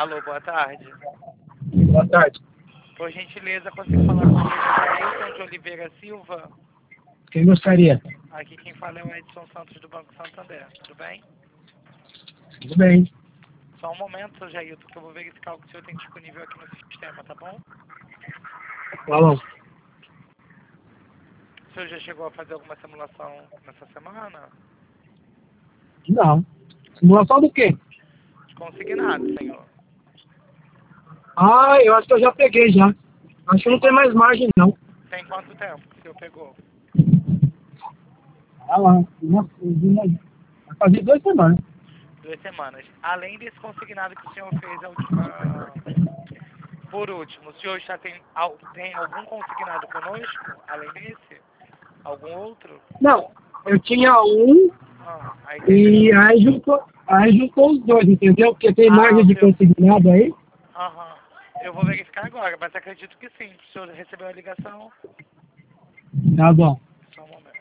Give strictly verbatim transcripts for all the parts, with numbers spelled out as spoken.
Alô, boa tarde. Boa tarde. Por gentileza, consigo falar com o Ailton de Oliveira Silva? Quem gostaria? Aqui quem fala é o Edson Santos do Banco Santander, tudo bem? Tudo bem. Só um momento, seu Jailton, que eu vou verificar o que o senhor tem disponível aqui no sistema, tá bom? Tá bom. O senhor já chegou a fazer alguma simulação nessa semana? Não. Simulação do quê? De consignado, senhor. Ah, eu acho que eu já peguei já. Acho que não tem mais margem, não. Tem quanto tempo que o senhor pegou? Ah lá. Uma, uma, vai fazer duas semanas. Duas semanas. Além desse consignado que o senhor fez a última... Por último, o senhor já tem, al- tem algum consignado conosco, além desse? Algum outro? Não, eu tinha um Ah, aí tem... e aí juntou, aí juntou os dois, entendeu? Porque tem Ah, margem o de senhor... consignado aí. Aham. Eu vou verificar agora, mas acredito que sim. O senhor recebeu a ligação? Tá bom. Só um momento.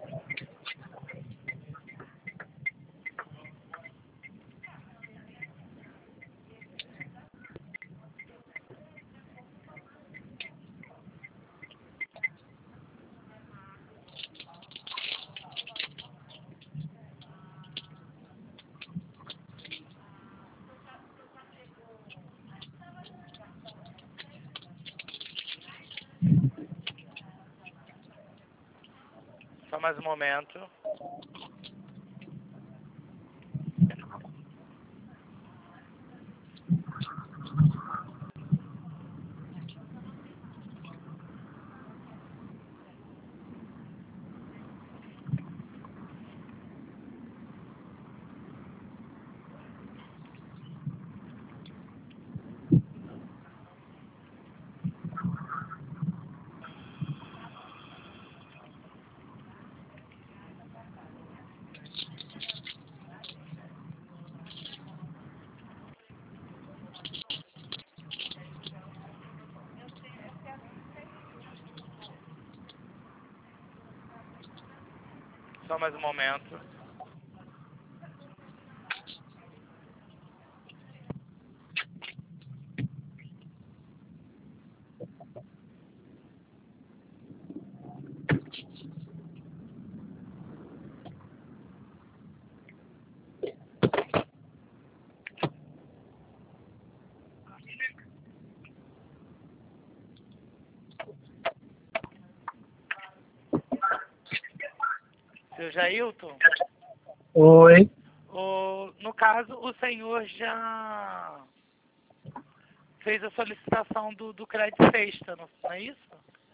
Só mais um momento. Só mais um momento. Seu Jailton, Oi. o, no caso, o senhor já fez a solicitação do, do crédito sexta, não, não é isso?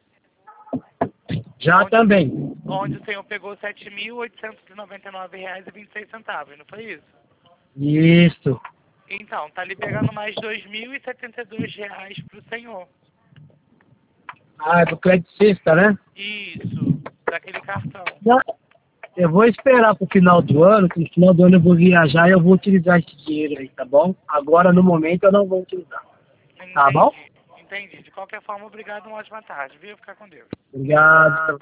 Já onde, também. Onde o senhor pegou sete mil oitocentos e noventa e nove reais e vinte e seis centavos, não foi isso? Isso. Então, tá liberando mais dois mil e setenta e dois reais pro senhor. Ah, é do crédito sexta, né? Isso, daquele cartão. Não, eu vou esperar pro final do ano, que no final do ano eu vou viajar e eu vou utilizar esse dinheiro aí, tá bom? Agora, no momento, eu não vou utilizar. Tá bom? Entendi, entendi. De qualquer forma, obrigado, uma ótima tarde, viu? Ficar com Deus. Obrigado.